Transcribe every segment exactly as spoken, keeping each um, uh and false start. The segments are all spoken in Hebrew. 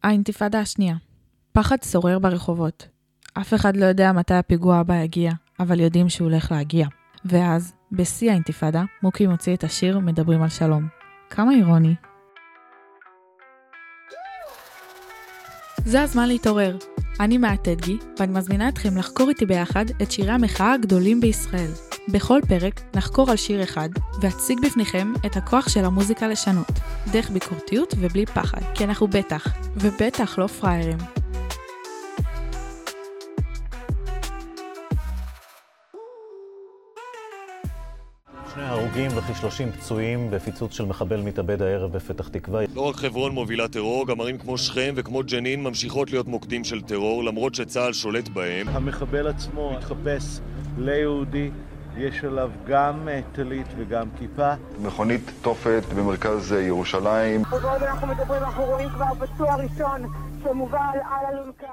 האינתיפאדה השנייה. פחד שורר ברחובות. אף אחד לא יודע מתי הפיגוע הבא יגיע, אבל יודעים שהוא הולך להגיע. ואז, בשיא האינתיפאדה, מוקי מוציא את השיר מדברים על שלום. כמה אירוני. זה הזמן להתעורר. אני מעט תדגי, ואני מזמינה אתכם לחקור איתי ביחד את שירי המחאה הגדולים בישראל. בכל פרק נחקור על שיר אחד, ואציג בפניכם את הכוח של המוזיקה לשנות, דרך ביקורתיות ובלי פחד, כי אנחנו בטח, ובטח לא פריירים. שני הרוגים וכי שלושים פצועים בפיצוץ של מחבל מתאבד הערב בפתח תקווה. לא רק חברון מובילה טרור, גם ערים כמו שכם וכמו ג'נין ממשיכות להיות מוקדים של טרור, למרות שצה"ל שולט בהם. המחבל עצמו התחפש ליהודי, יש עליו גם טלית וגם כיפה. מכונית תופת במרכז ירושלים. ובעוד אנחנו מדברים, אנחנו רואים כבר פצוע ראשון שמובל על אלונקה.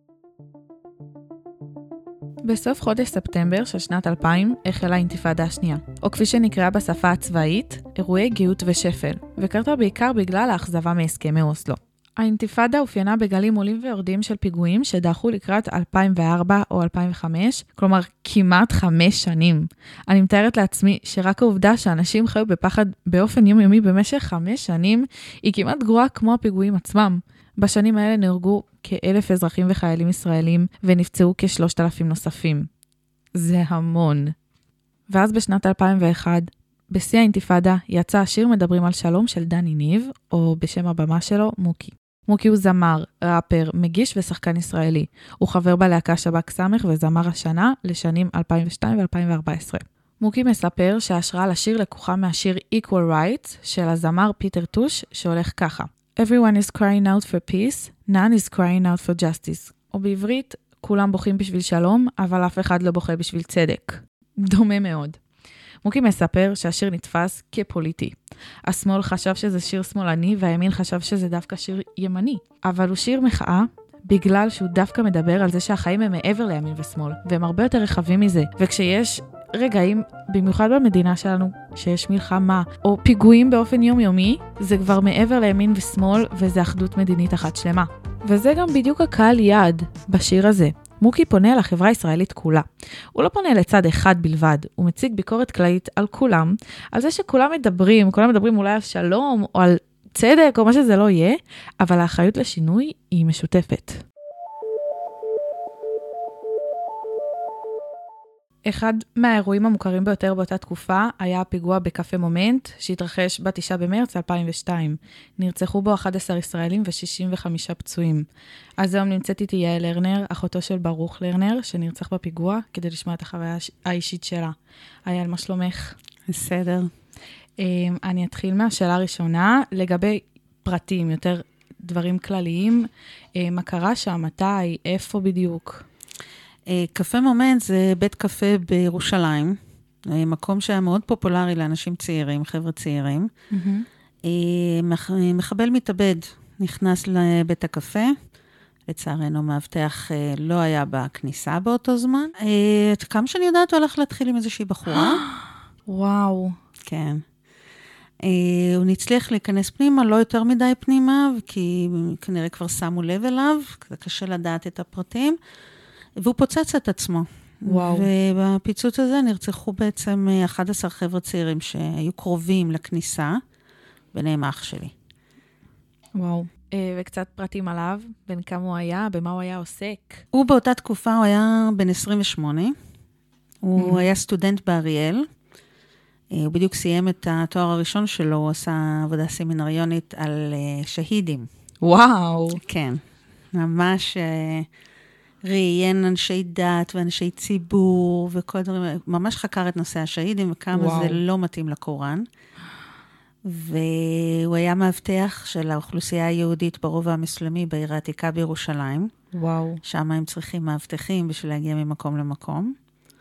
בסוף חודש ספטמבר של שנת אלפיים החלה האינתיפאדה השנייה, או כפי שנקראה בשפה הצבאית, אירועי גאות ושפל, וקרתה בעיקר בגלל האכזבה מהסכמי אוסלו. האינתיפאדה אופיינה בגלים עולים ויורדים של פיגועים שדחו לקראת אלפיים וארבע או אלפיים וחמש, כלומר כמעט חמש שנים. אני מתארת לעצמי שרק העובדה שאנשים חיו בפחד באופן יומיומי במשך חמש שנים, היא כמעט גרועה כמו הפיגועים עצמם. בשנים האלה נהרגו כאלף אזרחים וחיילים ישראלים, ונפצעו כשלושת אלפים נוספים. זה המון. ואז בשנת אלפיים ואחת, בשיא האינתיפאדה, יצא השיר מדברים על שלום של דני ניב, או בשם הבמה שלו, מוקי. מוקי הוא זמר, ראפר, מגיש ושחקן ישראלי. הוא חבר בלהקה שב"כ סמך וזמר השנה לשנים אלפיים ושתיים ו-אלפיים וארבע עשרה. מוקי מספר שההשראה לשיר לקוחה מהשיר Equal Rights של הזמר פיטר טוש, שהולך ככה. Everyone is crying out for peace, none is crying out for justice. או בעברית, כולם בוכים בשביל שלום, אבל אף אחד לא בוכה בשביל צדק. דומה מאוד. מוקי מספר שהשיר נתפס כפוליטי. השמאל חשב שזה שיר שמאלני, והימין חשב שזה דווקא שיר ימני. אבל הוא שיר מחאה, בגלל שהוא דווקא מדבר על זה שהחיים הם מעבר לימין ושמאל, והם הרבה יותר רחבים מזה. וכשיש רגעים, במיוחד במדינה שלנו, שיש מלחמה, או פיגועים באופן יומיומי, זה כבר מעבר לימין ושמאל, וזה אחדות מדינית אחת שלמה. וזה גם בדיוק הקהל יעד בשיר הזה. מוקי פונה אל החברה הישראלית כולה. הוא לא פונה לצד אחד בלבד, הוא מציג ביקורת כללית על כולם, על זה שכולם מדברים, כולם מדברים אולי על שלום, או על צדק, או מה שזה לא יהיה, אבל האחריות לשינוי היא משותפת. אחד מהאירועים המוכרים ביותר באותה תקופה היה הפיגוע בקפה מומנט, שהתרחש בתשעה במרץ אלפיים ושתיים. נרצחו בו אחד עשר ישראלים ו-שישים וחמישה פצועים. אז היום נמצאת איתי יעל לרנר, אחותו של ברוך לרנר, שנרצח בפיגוע, כדי לשמוע את החוויה האישית שלה. יעל, מה שלומך? בסדר. אני אתחיל מהשאלה הראשונה, לגבי פרטים, יותר דברים כלליים. מה קרה שם, מתי, איפה בדיוק? קפה מומנט זה בית קפה בירושלים, מקום שהיה מאוד פופולרי לאנשים צעירים, חבר'ה צעירים. Mm-hmm. מחבל מתאבד נכנס לבית הקפה, לצערנו מאבטח לא היה בכניסה באותו זמן. כמה שאני יודעת, הוא הולך להתחיל עם איזושהי בחורה. וואו. כן. הוא נצליח להיכנס פנימה, לא יותר מדי פנימה, כי כנראה כבר שמו לב אליו, זה קשה לדעת את הפרטים. והוא פוצץ את עצמו. וואו. ובפיצוץ הזה נרצחו בעצם אחד עשר חבר'ה צעירים שהיו קרובים לכניסה, ביניהם אח שלי. וואו. וקצת פרטים עליו, בין כמה הוא היה, במה הוא היה עוסק? הוא באותה תקופה, הוא היה בן עשרים ושמונה. הוא היה סטודנט באריאל. הוא בדיוק סיים את התואר הראשון שלו, הוא עשה עבודה סמינריונית על שהידים. וואו. כן. ממש ראיין אנשי דת ואנשי ציבור וכל דברים, ממש חקר את נושא השהידים וכמה וואו. זה לא מתאים לקוראן. והוא היה מאבטח של האוכלוסייה היהודית ברובע המוסלמי בעיר העתיקה בירושלים. וואו. שם הם צריכים מאבטחים בשביל להגיע ממקום למקום.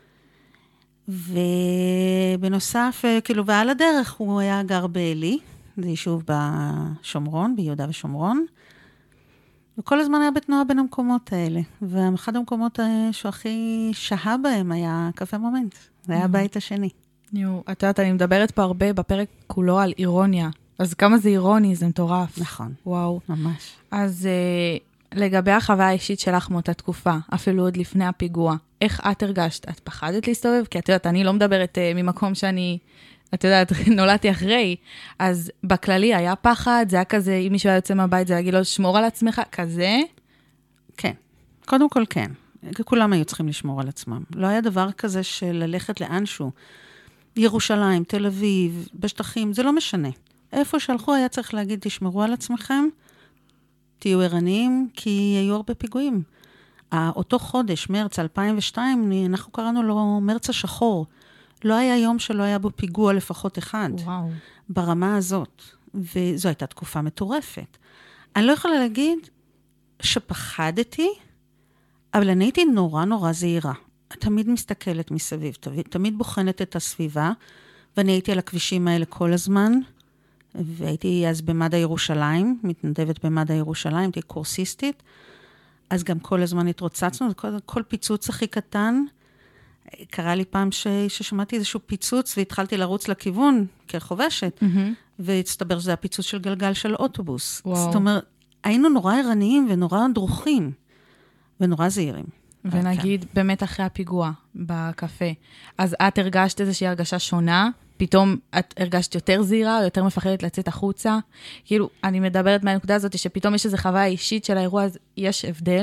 ובנוסף, כאילו, ועל הדרך הוא היה גר באלי, זה יישוב בשומרון, ביהודה ושומרון. וכל הזמן היה בתנועה בין המקומות האלה. ואחד המקומות שהוא הכי שהה בהם היה קפה מומנט. זה היה הבית השני. יו, את יודעת, אני מדברת פה הרבה בפרק כולו על אירוניה. אז כמה זה אירוני, זה מטורף. נכון. וואו. ממש. אז uh, לגבי החוויה האישית שלך מאותה תקופה, אפילו עוד לפני הפיגוע, איך את הרגשת? את פחדת להסתובב? כי את יודעת, אני לא מדברת uh, ממקום שאני, את יודעת, נולדתי אחרי, אז בכללי היה פחד, זה היה כזה, אם מישהו היה יוצא מהבית, זה היה להגיד לו, שמור על עצמך, כזה? כן. קודם כל כן. כולם היו צריכים לשמור על עצמם. לא היה דבר כזה של ללכת לאנשהו. ירושלים, תל אביב, בשטחים, זה לא משנה. איפה שהלכו היה צריך להגיד, תשמרו על עצמכם, תהיו ערניים, כי היו הרבה פיגועים. אותו חודש, מרץ אלפיים ושתיים, אנחנו קראנו לו מרץ השחור. לא היה יום שלא היה בו פיגוע לפחות אחד. וואו. ברמה הזאת. וזו הייתה תקופה מטורפת. אני לא יכולה להגיד שפחדתי, אבל אני הייתי נורא נורא זהירה. תמיד מסתכלת מסביב, תמיד, תמיד בוחנת את הסביבה, ואני הייתי על הכבישים האלה כל הזמן, והייתי אז במד"א ירושלים, מתנדבת במד"א ירושלים, הייתי קורסיסטית, אז גם כל הזמן התרוצצנו, כל, כל פיצוץ הכי קטן, קרה לי פעם ש, ששמעתי איזשהו פיצוץ, והתחלתי לרוץ לכיוון, כחובשת, mm-hmm. והצטבר שזה הפיצוץ של גלגל של אוטובוס. וואו. זאת אומרת, היינו נורא ערניים ונורא דרוכים, ונורא זהירים. ונגיד, okay. באמת אחרי הפיגוע בקפה, אז את הרגשת איזושהי הרגשה שונה? פתאום את הרגשת יותר זהירה, או יותר מפחדת לצאת החוצה? כאילו, אני מדברת מהנקודה הזאת, שפתאום יש איזו חוויה אישית של האירוע, אז יש הבדל?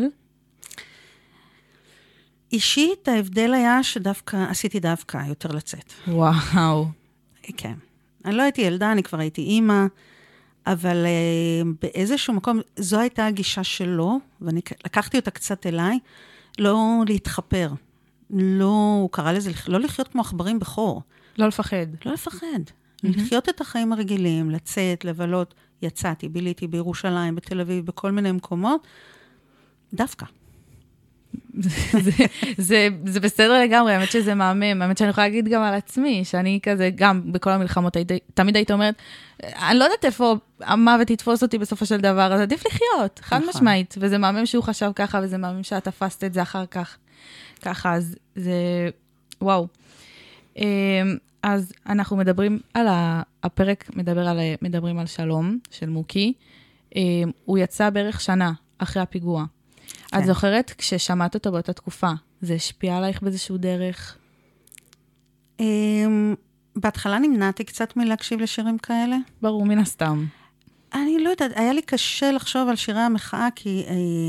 אישית, ההבדל היה שדווקא, עשיתי דווקא יותר לצאת. וואו. כן. אני לא הייתי ילדה, אני כבר הייתי אימא, אבל uh, באיזשהו מקום, זו הייתה הגישה שלו, ואני לקחתי אותה קצת אליי, לא להתחפר. לא, הוא קרא לזה, לא לחיות כמו עכברים בחור. לא לפחד. לא לפחד. Mm-hmm. לחיות את החיים הרגילים, לצאת, לבלות. יצאתי, ביליתי בירושלים, בתל אביב, בכל מיני מקומות. דווקא. זה, זה, זה בסדר לגמרי, האמת שזה מהמם, האמת שאני יכולה להגיד גם על עצמי, שאני כזה, גם בכל המלחמות, תמיד היית אומרת, אני לא יודעת איפה המוות יתפוס אותי בסופו של דבר, אז עדיף לחיות, חד משמעית, וזה מהמם שהוא חשב ככה, וזה מהמם שאת תפסת את זה אחר כך, ככה, אז זה, וואו. אז אנחנו מדברים על, הפרק מדבר על, מדברים על שלום, של מוקי, הוא יצא בערך שנה אחרי הפיגוע, את זוכרת, כששמעת אותו באותה תקופה, זה השפיע עלייך באיזשהו דרך? בהתחלה נמנעתי קצת מלהקשיב לשירים כאלה. ברור, מן הסתם. אני לא יודעת, היה לי קשה לחשוב על שירי המחאה, כי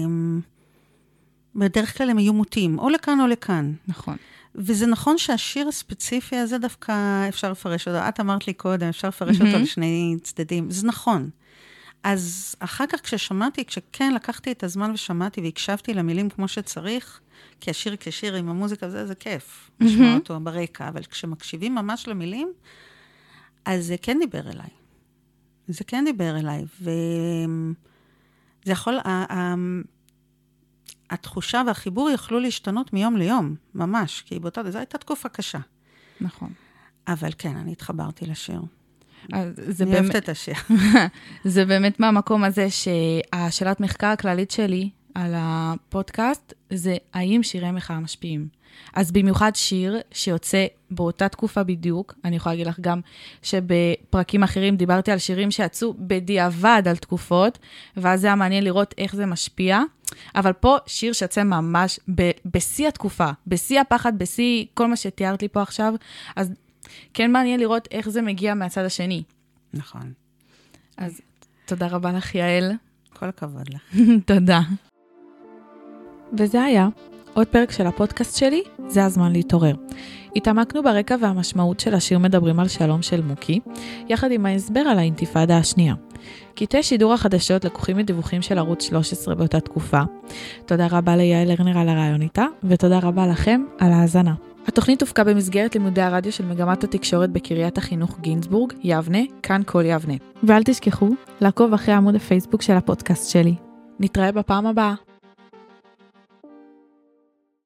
בדרך כלל הם היו מוטים, או לכאן או לכאן. נכון. וזה נכון שהשיר הספציפי הזה דווקא אפשר לפרש אותו. את אמרת לי קודם, אפשר לפרש אותו לשני צדדים. זה נכון. אז אחר כך כששמעתי, כשכן לקחתי את הזמן ושמעתי והקשבתי למילים כמו שצריך, כי השיר כשיר עם המוזיקה, זה, זה כיף, לשמוע אותו ברקע, אבל כשמקשיבים ממש למילים, אז זה כן דיבר אליי. זה כן דיבר אליי, וזה יכול, התחושה והחיבור יכלו להשתנות מיום ליום, ממש, כי באותה, זו הייתה תקופה קשה. נכון. אבל כן, אני התחברתי לשיר. זה אני אוהבת את השיר. זה באמת מהמקום הזה שהשאלת מחקר הכללית שלי על הפודקאסט, זה האם שירי מחאה משפיעים. אז במיוחד שיר שיוצא באותה תקופה בדיוק, אני יכולה להגיד לך גם שבפרקים אחרים דיברתי על שירים שיצאו בדיעבד על תקופות, ואז זה היה מעניין לראות איך זה משפיע, אבל פה שיר שיוצא ממש ב- בשיא התקופה, בשיא הפחד, בשיא כל מה שתיארת לי פה עכשיו, אז כן מעניין לראות איך זה מגיע מהצד השני. נכון. אז תודה רבה לך, יעל. כל הכבוד לך. תודה. וזה היה עוד פרק של הפודקאסט שלי, זה הזמן להתעורר. התעמקנו ברקע והמשמעות של השיר מדברים על שלום של מוקי, יחד עם ההסבר על האינתיפאדה השנייה. קטעי שידור החדשות לקוחים מדיווחים של ערוץ שלוש עשרה באותה תקופה. תודה רבה ליעל לרנר על הרעיון איתה, ותודה רבה לכם על ההאזנה. התוכנית הופקה במסגרת לימודי הרדיו של מגמת התקשורת בקריית החינוך גינזבורג, יבנה, כאן כל יבנה. ואל תשכחו לעקוב אחרי עמוד הפייסבוק של הפודקאסט שלי. נתראה בפעם הבאה.